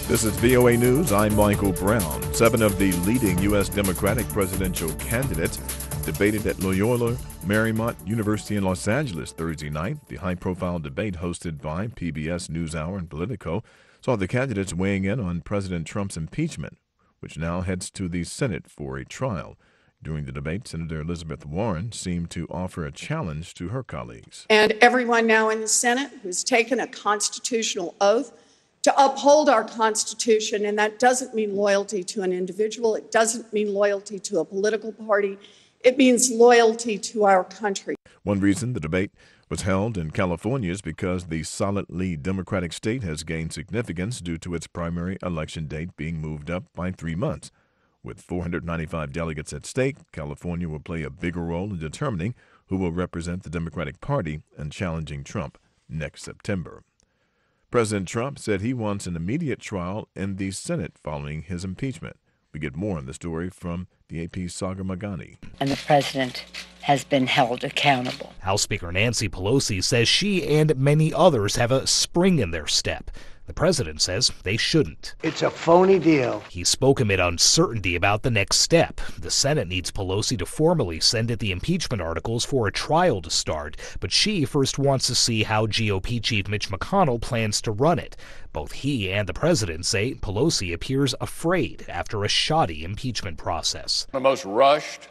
This is VOA News. I'm Michael Brown. 7 of the leading U.S. Democratic presidential candidates debated at Loyola Marymount University in Los Angeles Thursday night. The high-profile debate hosted by PBS NewsHour and Politico saw the candidates weighing in on President Trump's impeachment, which now heads to the Senate for a trial. During the debate, Senator Elizabeth Warren seemed to offer a challenge to her colleagues. And everyone now in the Senate who's taken a constitutional oath to uphold our Constitution, and that doesn't mean loyalty to an individual. It doesn't mean loyalty to a political party. It means loyalty to our country. One reason the debate was held in California is because the solidly Democratic state has gained significance due to its primary election date being moved up by 3 months. With 495 delegates at stake, California will play a bigger role in determining who will represent the Democratic Party and challenging Trump next September. President Trump said he wants an immediate trial in the Senate following his impeachment. We get more on the story from the AP's Sagar Meghani. And the president has been held accountable. House Speaker Nancy Pelosi says she and many others have a spring in their step. The president says they shouldn't. It's a phony deal. He spoke amid uncertainty about the next step. The Senate needs Pelosi to formally send it the impeachment articles for a trial to start, but she first wants to see how GOP Chief Mitch McConnell plans to run it. Both he and the president say Pelosi appears afraid after a shoddy impeachment process. The most rushed,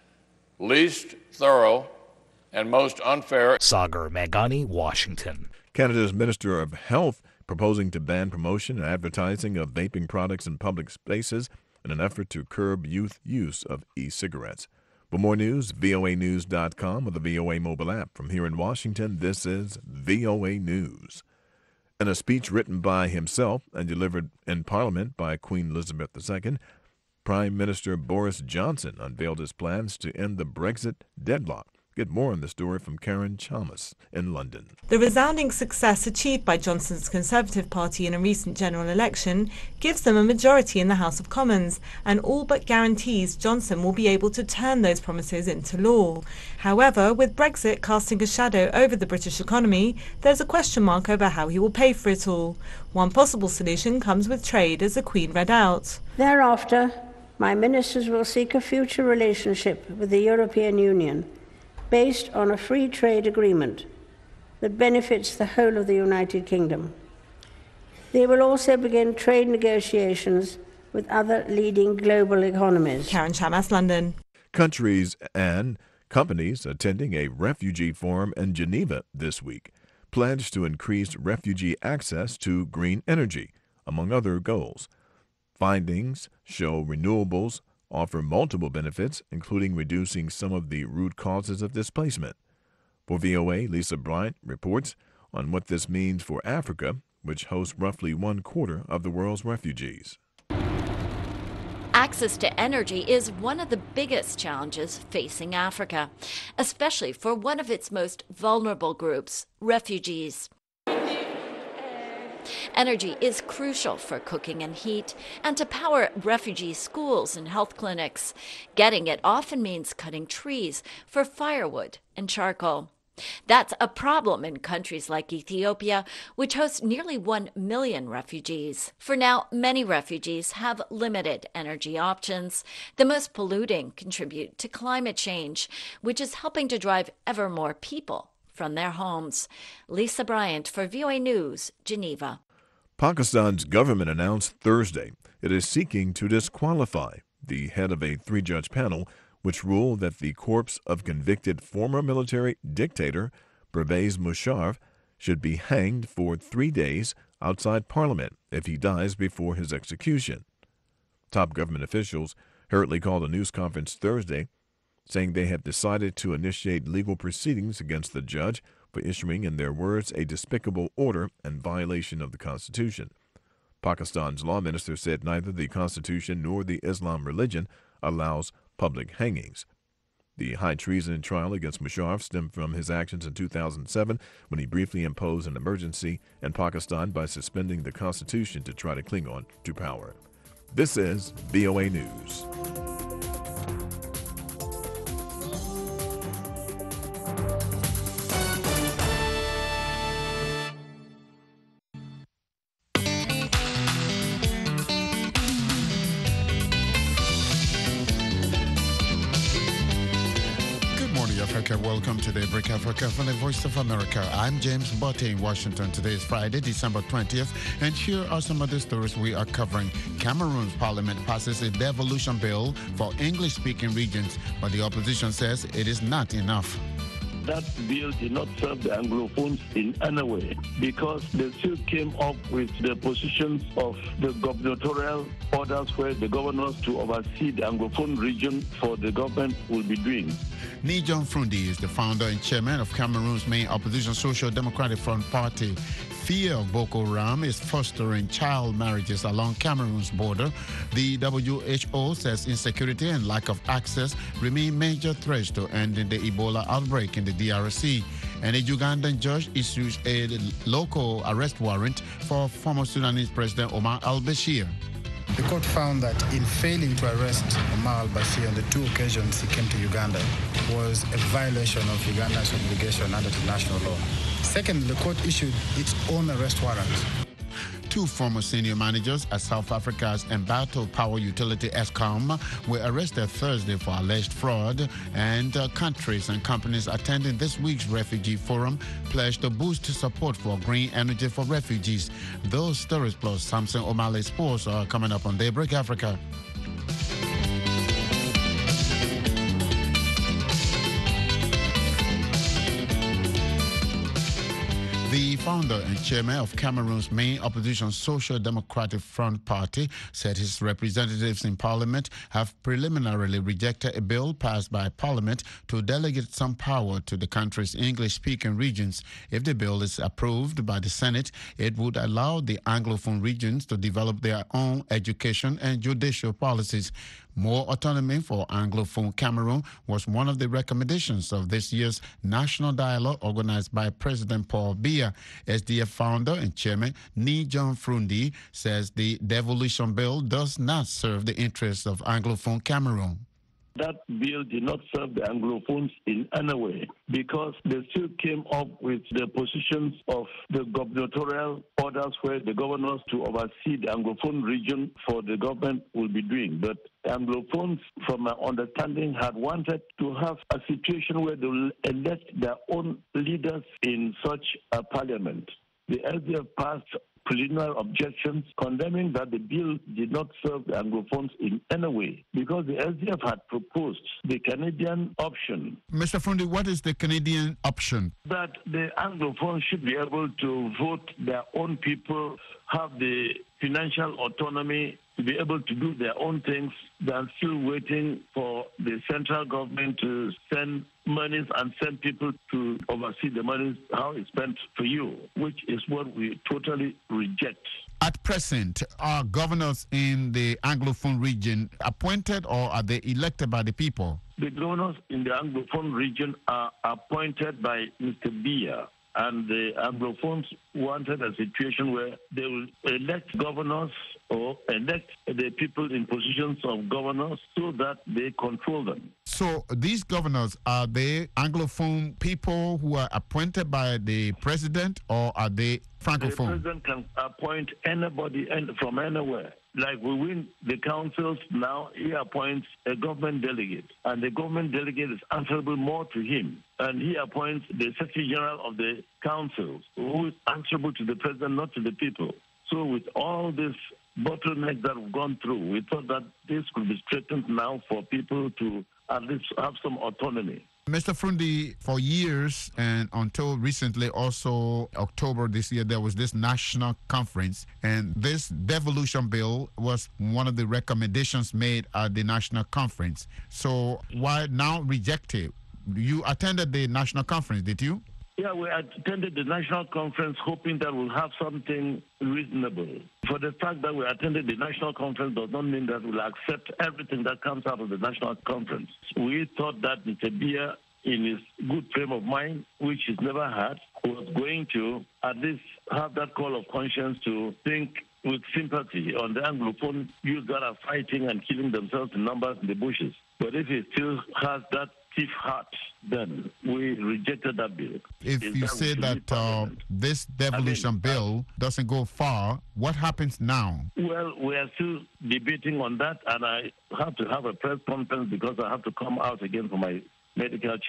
least thorough, and most unfair. Sagar Meghani, Washington. Canada's Minister of Health proposing to ban promotion and advertising of vaping products in public spaces in an effort to curb youth use of e-cigarettes. For more news, voanews.com or the VOA mobile app. From here in Washington, this is VOA News. In a speech written by himself and delivered in Parliament by Queen Elizabeth II, Prime Minister Boris Johnson unveiled his plans to end the Brexit deadlock. Get more on the story from Karen Chalmers in London. The resounding success achieved by Johnson's Conservative Party in a recent general election gives them a majority in the House of Commons and all but guarantees Johnson will be able to turn those promises into law. However, with Brexit casting a shadow over the British economy, there's a question mark over how he will pay for it all. One possible solution comes with trade, as the Queen read out. Thereafter, my ministers will seek a future relationship with the European Union based on a free trade agreement that benefits the whole of the United Kingdom. They will also begin trade negotiations with other leading global economies. Karen Chamas, London. Countries and companies attending a refugee forum in Geneva this week pledged to increase refugee access to green energy, among other goals. Findings show renewables offer multiple benefits, including reducing some of the root causes of displacement. For VOA, Lisa Bryant reports on what this means for Africa, which hosts roughly 1/4 of the world's refugees. Access to energy is one of the biggest challenges facing Africa, especially for one of its most vulnerable groups, refugees. Energy is crucial for cooking and heat and to power refugee schools and health clinics. Getting it often means cutting trees for firewood and charcoal. That's a problem in countries like Ethiopia, which hosts nearly 1 million refugees. For now, many refugees have limited energy options. The most polluting contribute to climate change, which is helping to drive ever more people from their homes. Lisa Bryant for VOA News, Geneva. Pakistan's government announced Thursday it is seeking to disqualify the head of a 3-judge panel which ruled that the corpse of convicted former military dictator Pervez Musharraf should be hanged for 3 days outside Parliament if he dies before his execution. Top government officials hurriedly called a news conference Thursday, saying they have decided to initiate legal proceedings against the judge for issuing, in their words, a despicable order and violation of the Constitution. Pakistan's law minister said neither the Constitution nor the Islam religion allows public hangings. The high treason trial against Musharraf stemmed from his actions in 2007 when he briefly imposed an emergency in Pakistan by suspending the Constitution to try to cling on to power. This is VOA News. Welcome to Daybreak Africa from the Voice of America. I'm James Botte in Washington. Today is Friday, December 20th, and here are some of the stories we are covering. Cameroon's parliament passes a devolution bill for English-speaking regions, but the opposition says it is not enough. That bill did not serve the Anglophones in any way because they still came up with the positions of the gubernatorial orders where the governors to oversee the Anglophone region for the government will be doing. Ni-John Frundi is the founder and chairman of Cameroon's main opposition Social Democratic Front Party. Fear of Boko Haram is fostering child marriages along Cameroon's border. The WHO says insecurity and lack of access remain major threats to ending the Ebola outbreak in the DRC. And a Ugandan judge issues a local arrest warrant for former Sudanese President Omar al-Bashir. The court found that in failing to arrest Omar al-Bashir on the two occasions he came to Uganda was a violation of Uganda's obligation under international law. Second, the court issued its own arrest warrant. Two former senior managers at South Africa's embattled power utility Eskom were arrested Thursday for alleged fraud, and countries and companies attending this week's refugee forum pledged to boost support for green energy for refugees. Those stories plus Samson O'Malley Sports are coming up on Daybreak Africa. The founder and chairman of Cameroon's main opposition Social Democratic Front Party said his representatives in parliament have preliminarily rejected a bill passed by parliament to delegate some power to the country's English-speaking regions. If the bill is approved by the Senate, it would allow the Anglophone regions to develop their own education and judicial policies. More autonomy for Anglophone Cameroon was one of the recommendations of this year's national dialogue organized by President Paul Biya. SDF founder and chairman Ni-John Frundi says the devolution bill does not serve the interests of Anglophone Cameroon. That bill did not serve the Anglophones in any way because they still came up with the positions of the gubernatorial orders where the governors to oversee the Anglophone region for the government will be doing. But Anglophones, from my understanding, had wanted to have a situation where they will elect their own leaders in such a parliament. The SDF passed preliminary objections condemning that the bill did not serve the Anglophones in any way because the SDF had proposed the Canadian option. Mr. Frundi, what is the Canadian option? That the Anglophones should be able to vote their own people, have the financial autonomy to be able to do their own things than still waiting for the central government to send monies and send people to oversee the monies, how it's spent for you, which is what we totally reject. At present, are governors in the Anglophone region appointed or are they elected by the people? The governors in the Anglophone region are appointed by Mr. Biya. And the Anglophones wanted a situation where they will elect governors or elect the people in positions of governors so that they control them. So these governors, are they Anglophone people who are appointed by the president or are they Francophone? The president can appoint anybody from anywhere. Like we win the councils now, he appoints a government delegate, and the government delegate is answerable more to him. And he appoints the Secretary General of the councils, who is answerable to the president, not to the people. So with all this bottleneck that we've gone through, we thought that this could be straightened now for people to at least have some autonomy. Mr. Frundi, for years and until recently, also October this year, there was this national conference, and this devolution bill was one of the recommendations made at the national conference. So why now reject it? You attended the national conference, did you? Yeah, we attended the national conference hoping that we'll have something reasonable. For the fact that we attended the national conference does not mean that we'll accept everything that comes out of the national conference. We thought that Mr. Biya, in his good frame of mind, which he's never had, was going to at least have that call of conscience to think with sympathy on the Anglophone youth that are fighting and killing themselves in numbers in the bushes. But if he still has that stiff heart, then we rejected that bill. If you say that this devolution bill doesn't go far, what happens now? Well, we are still debating on that, and I have to have a press conference because I have to come out again for my medical checks.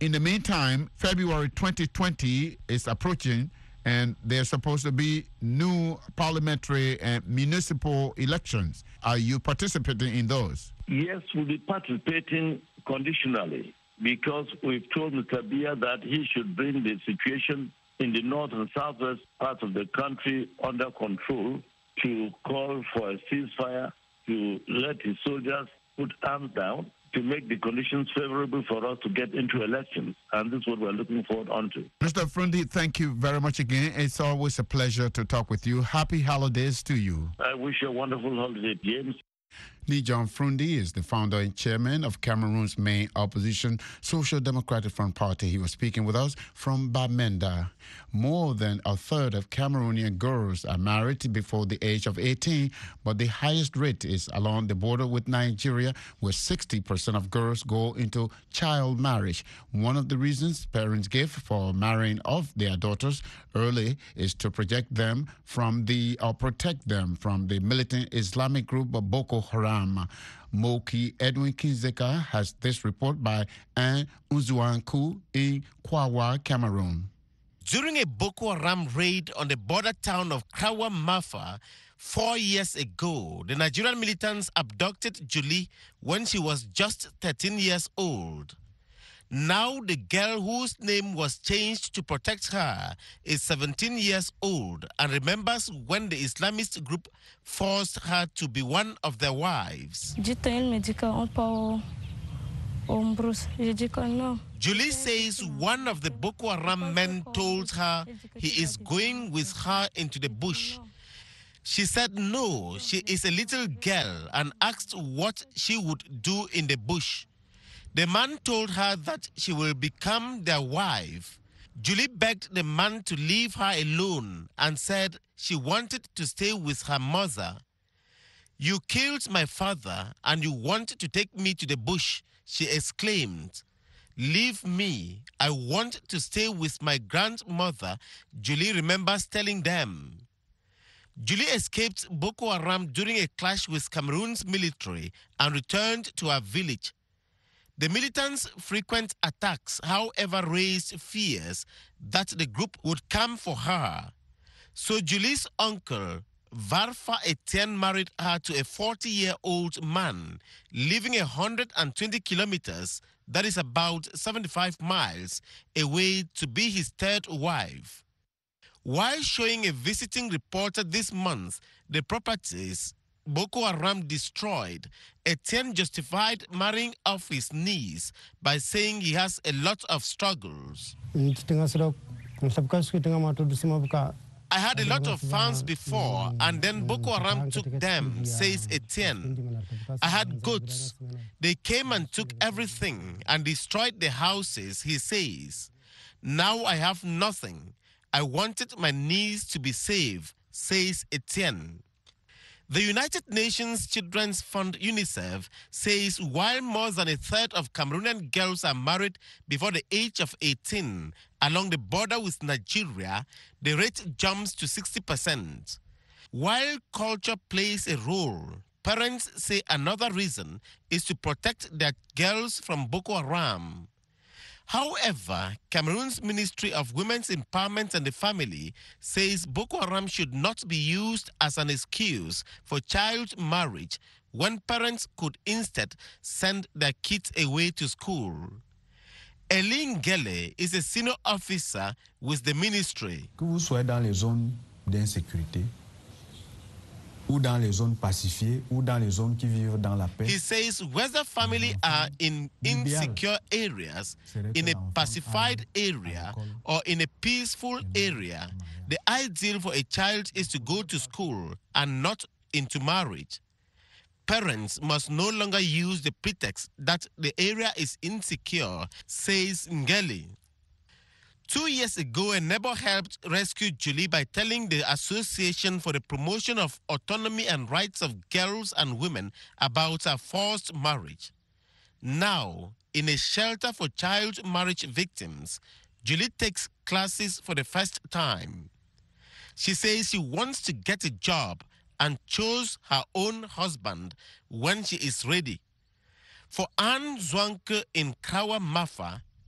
In the meantime, February 2020 is approaching, and there's supposed to be new parliamentary and municipal elections. Are you participating in those? Yes, we'll be participating conditionally, because we've told Mr. Biya that he should bring the situation in the north and southwest parts of the country under control, to call for a ceasefire, to let his soldiers put arms down, to make the conditions favorable for us to get into elections. And this is what we're looking forward onto. Mr. Frundi, thank you very much again. It's always a pleasure to talk with you. Happy holidays to you. I wish you a wonderful holiday, James. John Frundi is the founder and chairman of Cameroon's main opposition, Social Democratic Front Party. He was speaking with us from Bamenda. More than a third of Cameroonian girls are married before the age of 18, but the highest rate is along the border with Nigeria, where 60% of girls go into child marriage. One of the reasons parents give for marrying off their daughters early is to protect them from the militant Islamic group Boko Haram. Moki Edwin Kinzeka has this report by Anne Uzuanku in Kwawa, Cameroon. During a Boko Haram raid on the border town of Krawa Mafa 4 years ago, the Nigerian militants abducted Julie when she was just 13 years old. Now the girl, whose name was changed to protect her, is 17 years old and remembers when the Islamist group forced her to be one of their wives. Julie says one of the Boko Haram men told her he is going with her into the bush. She said no, she is a little girl, and asked what she would do in the bush. The man told her that she will become their wife. Julie begged the man to leave her alone and said she wanted to stay with her mother. "You killed my father and you want to take me to the bush," she exclaimed. "Leave me. I want to stay with my grandmother," Julie remembers telling them. Julie escaped Boko Haram during a clash with Cameroon's military and returned to her village. The militants' frequent attacks, however, raised fears that the group would come for her. So Julie's uncle, Varfa Etienne, married her to a 40-year-old man living 120 kilometers, that is about 75 miles, away, to be his third wife. While showing a visiting reporter this month the properties Boko Haram destroyed, Etienne justified marrying off his niece by saying he has a lot of struggles. "I had a lot of farms before, and then Boko Haram took them," says Etienne. "I had goats. They came and took everything and destroyed the houses," he says. "Now I have nothing. I wanted my niece to be safe," says Etienne. The United Nations Children's Fund, UNICEF, says while more than a third of Cameroonian girls are married before the age of 18 along the border with Nigeria, the rate jumps to 60%. While culture plays a role, parents say another reason is to protect their girls from Boko Haram. However, Cameroon's Ministry of Women's Empowerment and the Family says Boko Haram should not be used as an excuse for child marriage when parents could instead send their kids away to school. Eline Gele is a senior officer with the ministry. Que vous soyez dans les zones d'insécurité, ou dans les zones pacifiées, ou dans les zones qui vivent dans la paix. He says whether family are in insecure areas, in a pacified area, or in a peaceful area, the ideal for a child is to go to school and not into marriage. Parents must no longer use the pretext that the area is insecure, says Ngeli. 2 years ago, a neighbor helped rescue Julie by telling the Association for the Promotion of Autonomy and Rights of Girls and Women about her forced marriage. Now, in a shelter for child marriage victims, Julie takes classes for the first time. She says she wants to get a job and chose her own husband when she is ready. For Anne Zwanke in Krawa Mafa,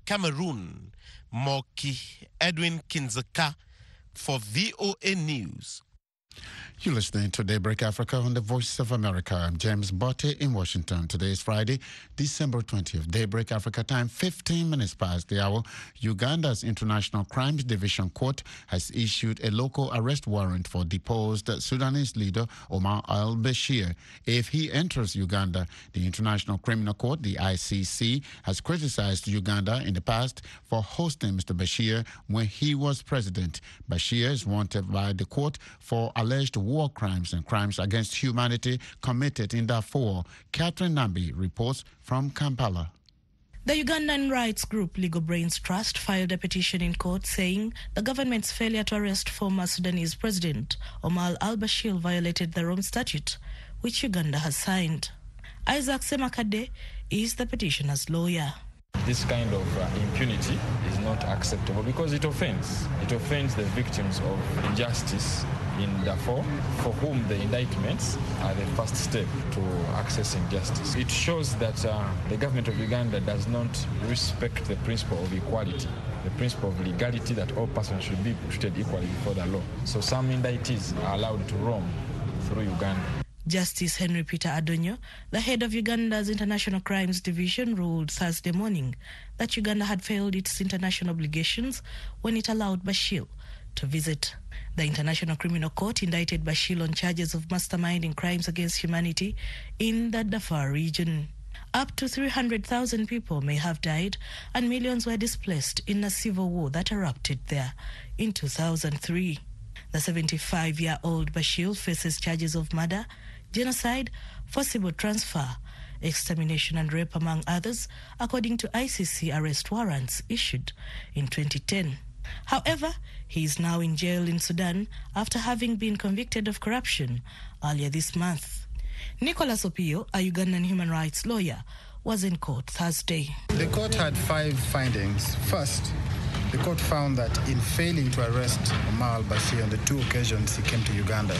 Cameroon. Moki Edwin Kinzeka for VOA News. You're listening to Daybreak Africa on the Voice of America. I'm James Botte in Washington. Today is Friday, December 20th. Daybreak Africa time, 15 minutes past the hour. Uganda's International Crimes Division Court has issued a local arrest warrant for deposed Sudanese leader Omar al-Bashir. If he enters Uganda, the International Criminal Court, the ICC, has criticized Uganda in the past for hosting Mr. Bashir when he was president. Bashir is wanted by the court for alleged war crimes and crimes against humanity committed in Darfur. Catherine Nambi reports from Kampala. The Ugandan rights group Legal Brains Trust filed a petition in court saying the government's failure to arrest former Sudanese President Omar al-Bashir violated the Rome Statute, which Uganda has signed. Isaac Semakade is the petitioner's lawyer. This kind of impunity is not acceptable because it offends the victims of injustice in Darfur, for whom the indictments are the first step to accessing justice. It shows that the government of Uganda does not respect the principle of equality, the principle of legality, that all persons should be treated equally before the law. So some indictees are allowed to roam through Uganda. Justice Henry Peter Adonyo, the head of Uganda's International Crimes Division, ruled Thursday morning that Uganda had failed its international obligations when it allowed Bashir to visit. The International Criminal Court indicted Bashir on charges of masterminding crimes against humanity in the Darfur region. Up to 300,000 people may have died and millions were displaced in a civil war that erupted there in 2003. The 75-year-old Bashir faces charges of murder, genocide, forcible transfer, extermination and rape, among others, according to ICC arrest warrants issued in 2010. However, he is now in jail in Sudan after having been convicted of corruption earlier this month. Nicholas Opio, a Ugandan human rights lawyer, was in court Thursday. The court had 5 findings. First, the court found that in failing to arrest Omar al-Bashir on the 2 occasions he came to Uganda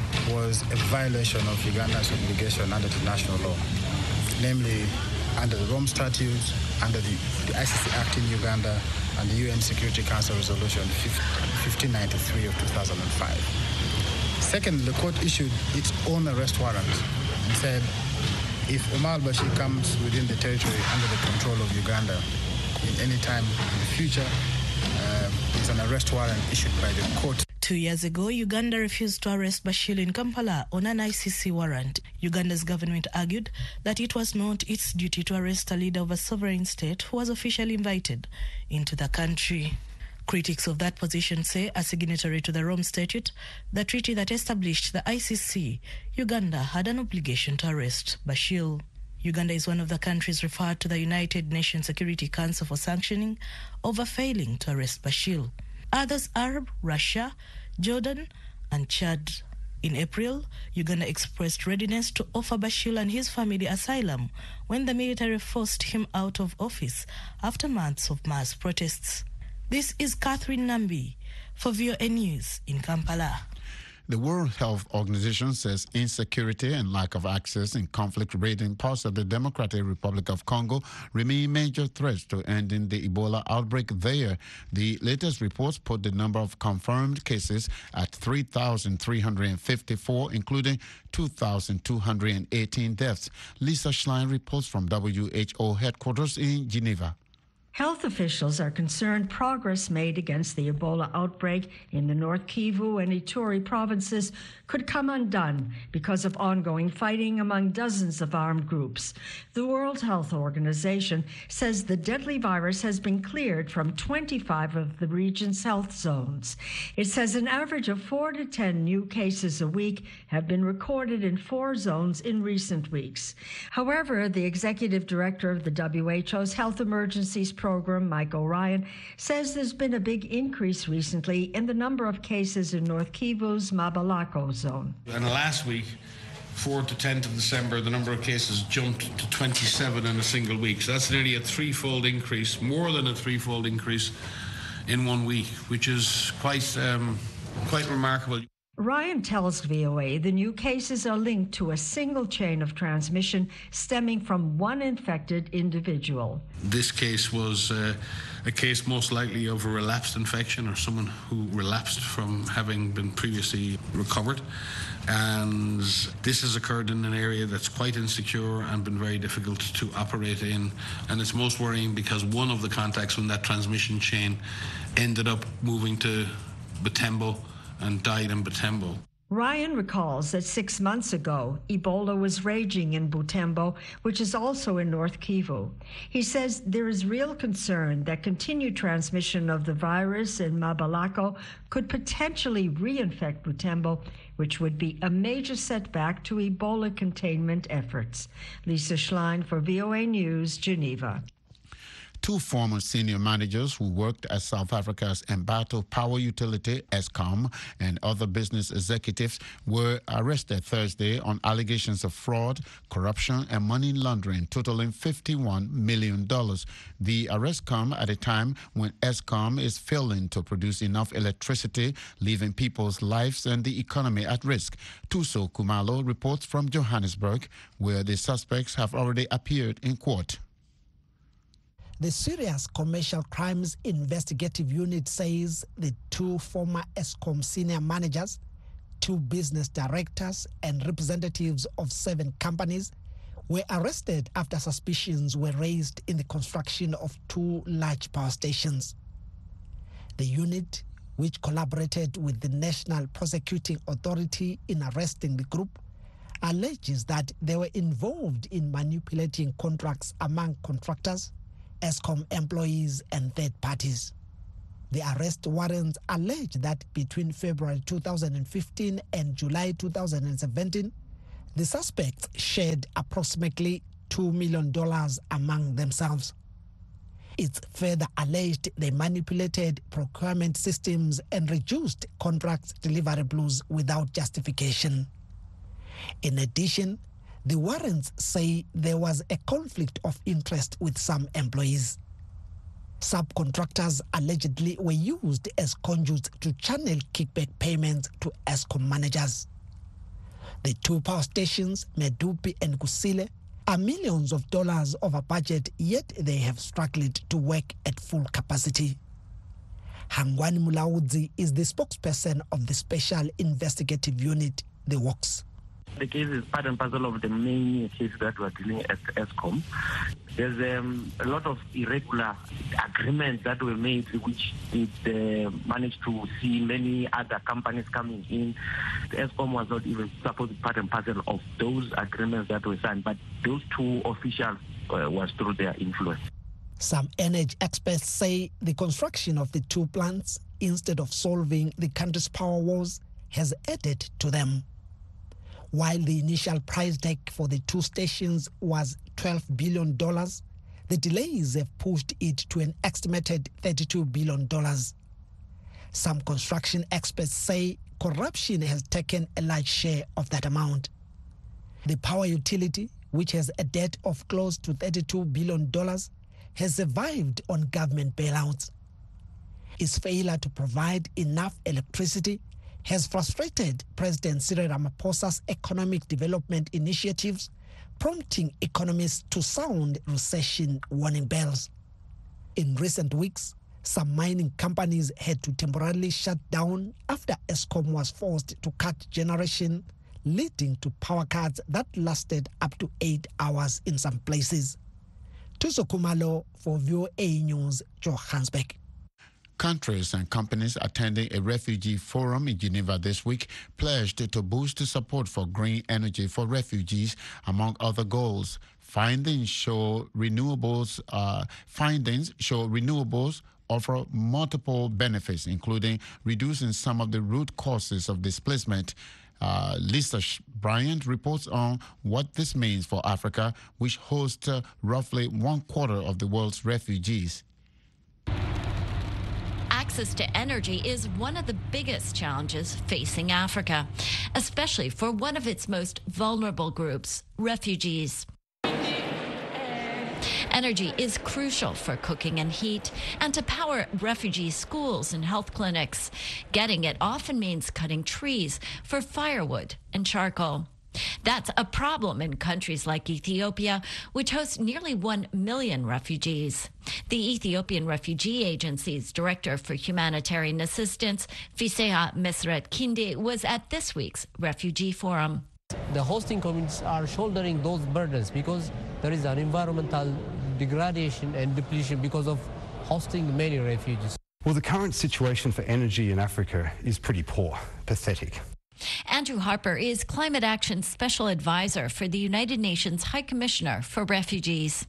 was a violation of Uganda's obligation under international law, namely under the Rome Statute, under the ICC Act in Uganda, and the UN Security Council Resolution 1593 of 2005. Second, the court issued its own arrest warrant and said if Omar al-Bashir comes within the territory under the control of Uganda in any time in the future, it's an arrest warrant issued by the court. 2 years ago, Uganda refused to arrest Bashir in Kampala on an ICC warrant. Uganda's government argued that it was not its duty to arrest a leader of a sovereign state who was officially invited into the country. Critics of that position say, as signatory to the Rome Statute, the treaty that established the ICC, Uganda had an obligation to arrest Bashir. Uganda is one of the countries referred to the United Nations Security Council for sanctioning over failing to arrest Bashir. Others are Russia, Jordan, and Chad. In April, Uganda expressed readiness to offer Bashir and his family asylum when the military forced him out of office after months of mass protests. This is Catherine Nambi for VOA News in Kampala. The World Health Organization says insecurity and lack of access in conflict-ridden parts of the Democratic Republic of Congo remain major threats to ending the Ebola outbreak there. The latest reports put the number of confirmed cases at 3,354, including 2,218 deaths. Lisa Schlein reports from WHO headquarters in Geneva. Health officials are concerned progress made against the Ebola outbreak in the North Kivu and Ituri provinces could come undone because of ongoing fighting among dozens of armed groups. The World Health Organization says the deadly virus has been cleared from 25 of the region's health zones. It says an average of 4 to 10 new cases a week have been recorded in 4 zones in recent weeks. However, the executive director of the WHO's Health Emergencies Program, Mike O'Ryan, says there's been a big increase recently in the number of cases in North Kivu's Mabalako zone. And last week, 4th to 10th of December, the number of cases jumped to 27 in a single week. So that's nearly a threefold increase, more than a threefold increase in 1 week, which is quite remarkable. Ryan tells VOA the new cases are linked to a single chain of transmission stemming from one infected individual. This case was a case most likely of a relapsed infection or someone who relapsed from having been previously recovered. And this has occurred in an area that's quite insecure and been very difficult to operate in. And it's most worrying because one of the contacts in that transmission chain ended up moving to Butembo and died in Butembo. Ryan recalls that 6 months ago, Ebola was raging in Butembo, which is also in North Kivu. He says there is real concern that continued transmission of the virus in Mabalako could potentially reinfect Butembo, which would be a major setback to Ebola containment efforts. Lisa Schlein for VOA News, Geneva. Two former senior managers who worked at South Africa's Embattled Power Utility, Eskom, and other business executives were arrested Thursday on allegations of fraud, corruption, and money laundering totaling $51 million. The arrests come at a time when Eskom is failing to produce enough electricity, leaving people's lives and the economy at risk. Tuso Kumalo reports from Johannesburg, where the suspects have already appeared in court. The Serious Commercial Crimes Investigative Unit says the two former Eskom senior managers, two business directors, and representatives of 7 companies were arrested after suspicions were raised in the construction of 2 large power stations. The unit, which collaborated with the National Prosecuting Authority in arresting the group, alleges that they were involved in manipulating contracts among contractors, Eskom employees, and third parties. The arrest warrants allege that between February 2015 and July 2017, the suspects shared approximately $2 million among themselves. It's further alleged they manipulated procurement systems and reduced contract deliverables without justification. In addition, the warrants say there was a conflict of interest with some employees. Subcontractors allegedly were used as conduits to channel kickback payments to Eskom managers. The 2 power stations, Medupi and Kusile, are millions of dollars over budget, yet they have struggled to work at full capacity. Hangwani Mulaudzi is the spokesperson of the Special Investigative Unit, the WOX. The case is part and parcel of the main case that we're dealing at Eskom. There's a lot of irregular agreements that were made, which it managed to see many other companies coming in. The Eskom was not even supposed to be part and parcel of those agreements that were signed, but those 2 officials was through their influence. Some energy experts say the construction of the 2 plants, instead of solving the country's power woes, has added to them. While the initial price tag for the 2 stations was $12 billion, the delays have pushed it to an estimated $32 billion. Some construction experts say corruption has taken a large share of that amount. The power utility, which has a debt of close to $32 billion, has survived on government bailouts. Its failure to provide enough electricity has frustrated President Cyril Ramaphosa's economic development initiatives, prompting economists to sound recession warning bells. In recent weeks, some mining companies had to temporarily shut down after Eskom was forced to cut generation, leading to power cuts that lasted up to 8 hours in some places. Tuso Kumalo for VOA News, Johannesburg. Countries and companies attending a refugee forum in Geneva this week pledged to boost support for green energy for refugees, among other goals. Findings show renewables offer multiple benefits, including reducing some of the root causes of displacement. Lisa Bryant reports on what this means for Africa, which hosts roughly 1/4 of the world's refugees. Access to energy is one of the biggest challenges facing Africa, especially for one of its most vulnerable groups, refugees. Energy is crucial for cooking and heat and to power refugee schools and health clinics. Getting it often means cutting trees for firewood and charcoal. That's a problem in countries like Ethiopia, which hosts nearly 1 million refugees. The Ethiopian Refugee Agency's Director for Humanitarian Assistance, Fiseha Mesret Kinde, was at this week's Refugee Forum. The hosting communities are shouldering those burdens because there is an environmental degradation and depletion because of hosting many refugees. Well, the current situation for energy in Africa is pretty poor, pathetic. Andrew Harper is Climate Action Special Advisor for the United Nations High Commissioner for Refugees.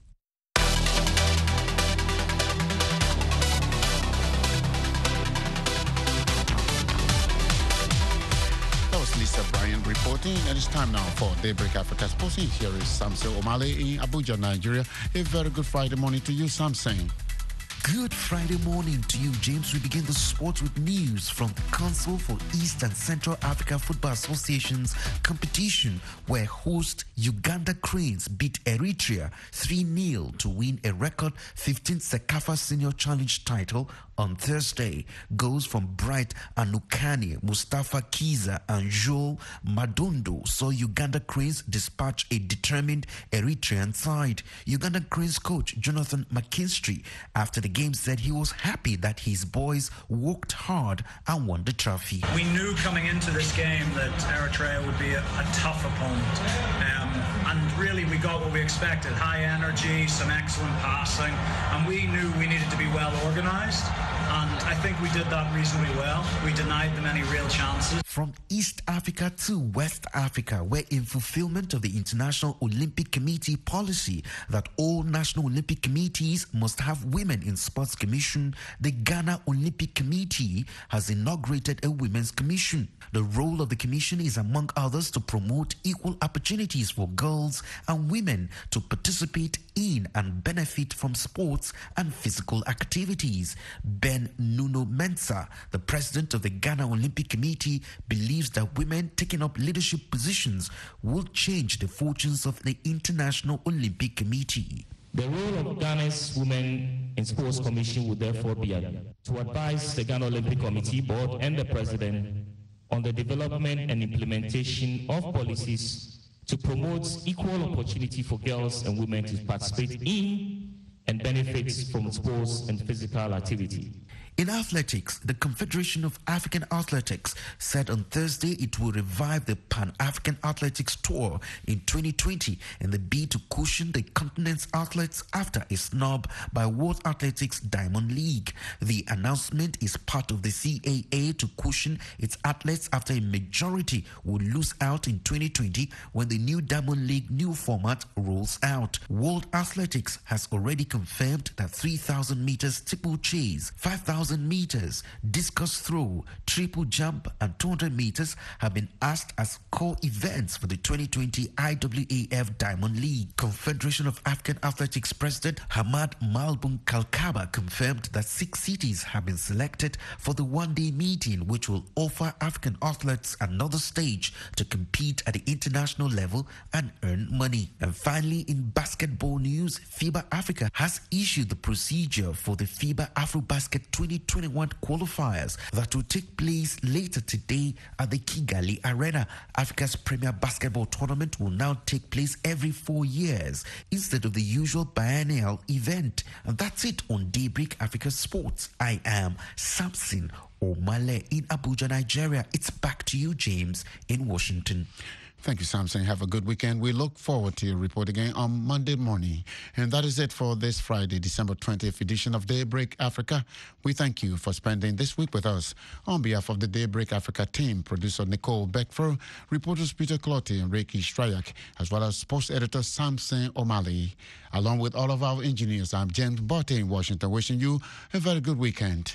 That was Lisa Bryant reporting, and it's time now for Daybreak Africa Sports. Here is Samson Omale in Abuja, Nigeria. A very good Friday morning to you, Samson. Good Friday morning to you, James. We begin the sports with news from the Council for East and Central Africa Football Association's competition, where host Uganda Cranes beat Eritrea 3-0 to win a record 15th CECAFA Senior Challenge title on Thursday. Goals from Bright Anukani, Mustafa Kiza, and Joel Madondo saw Uganda Cranes dispatch a determined Eritrean side. Uganda Cranes coach Jonathan McKinstry, after the game, said he was happy that his boys worked hard and won the trophy. We knew coming into this game that Eritrea would be a tough opponent. And really we got what we expected. High energy, some excellent passing, and we knew we needed to be well organised. And I think we did that reasonably well. We denied them any real chances. From East Africa to West Africa, where in fulfillment of the International Olympic Committee policy that all national Olympic committees must have women in sports commission, the Ghana Olympic Committee has inaugurated a women's commission. The role of the commission is, among others, to promote equal opportunities for girls and women to participate in and benefit from sports and physical activities. Ben Nuno Mensah, the president of the Ghana Olympic Committee, believes that women taking up leadership positions will change the fortunes of the International Olympic Committee. The role of Ghana's Women in Sports Commission would therefore be to advise the Ghana Olympic Committee board and the president on the development and implementation of policies to promote equal opportunity for girls and women to participate in and benefit from sports and physical activity. In athletics, the Confederation of African Athletics said on Thursday it will revive the Pan-African Athletics Tour in 2020 in the bid to cushion the continent's athletes after a snub by World Athletics Diamond League. The announcement is part of the CAA to cushion its athletes after a majority will lose out in 2020 when the new Diamond League new format rolls out. World Athletics has already confirmed that 3,000 meters steeplechase, 5,000 meters discus throw, triple jump, and 200 meters have been asked as core events for the 2020 IAAF Diamond League. Confederation of African Athletics President Hamad Malbun Kalkaba confirmed that 6 cities have been selected for the one-day meeting, which will offer African athletes another stage to compete at the international level and earn money. And finally, in basketball news, FIBA Africa has issued the procedure for the FIBA AfroBasket 2021 qualifiers that will take place later today at the Kigali Arena. Africa's premier basketball tournament will now take place every 4 years instead of the usual biennial event. And that's it on Daybreak Africa Sports. I am Samson Omale in Abuja, Nigeria. It's back to you, James, in Washington. Thank you, Samson. Have a good weekend. We look forward to your report again on Monday morning. And that is it for this Friday, December 20th edition of Daybreak Africa. We thank you for spending this week with us. On behalf of the Daybreak Africa team, producer Nicole Beckford, reporters Peter Clottey and Reiki Strayak, as well as sports editor Samson Omale. Along with all of our engineers, I'm James Botte in Washington, wishing you a very good weekend.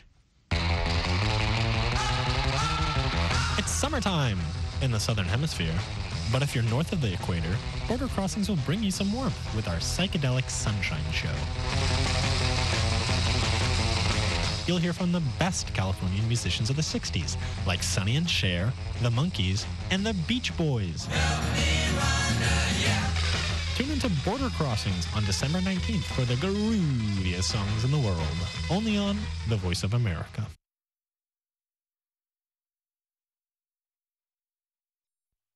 It's summertime in the Southern Hemisphere. But if you're north of the equator, Border Crossings will bring you some warmth with our Psychedelic Sunshine Show. You'll hear from the best Californian musicians of the 60s, like Sonny and Cher, the Monkees, and the Beach Boys. Tune into Border Crossings on December 19th for the grooviest songs in the world. Only on The Voice of America.